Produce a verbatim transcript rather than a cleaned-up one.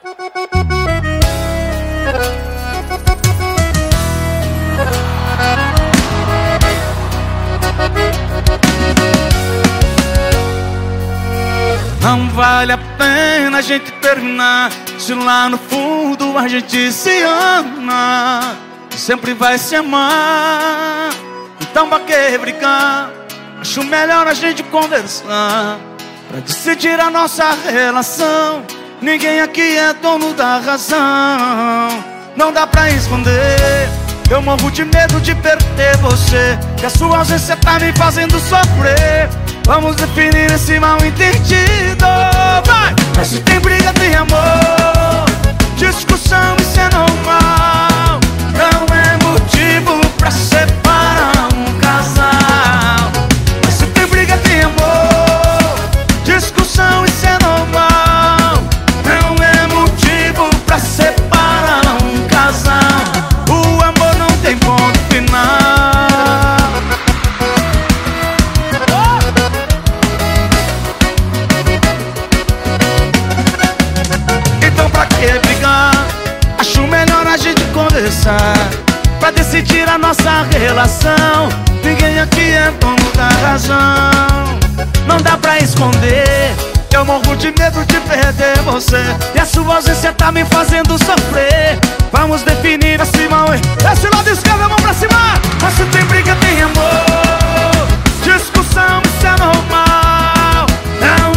Não vale a pena a gente terminar se lá no fundo a gente se ama, sempre vai se amar. Então pra que brigar? Acho melhor a gente conversar pra decidir a nossa relação. Ninguém aqui é dono da razão. Não dá pra esconder, eu morro de medo de perder você, que a sua ausência tá me fazendo sofrer. Vamos definir esse mal entendido, vai! Mas se tem briga, tem amor. Discussão, isso é normal. Não é motivo pra separar um casal. Mas se tem briga, tem amor. Discussão, isso é normal. Não é motivo pra separar um casal. O amor não tem ponto final. Acho melhor a gente conversar pra decidir a nossa relação. Ninguém aqui é dono da razão. Não dá pra esconder, eu morro de medo de perder você, e a sua ausência tá me fazendo sofrer. Vamos definir esse mal. Esse lado esquerdo, a mão pra cima. Mas se tem briga, tem amor. Discussão, isso é normal. Não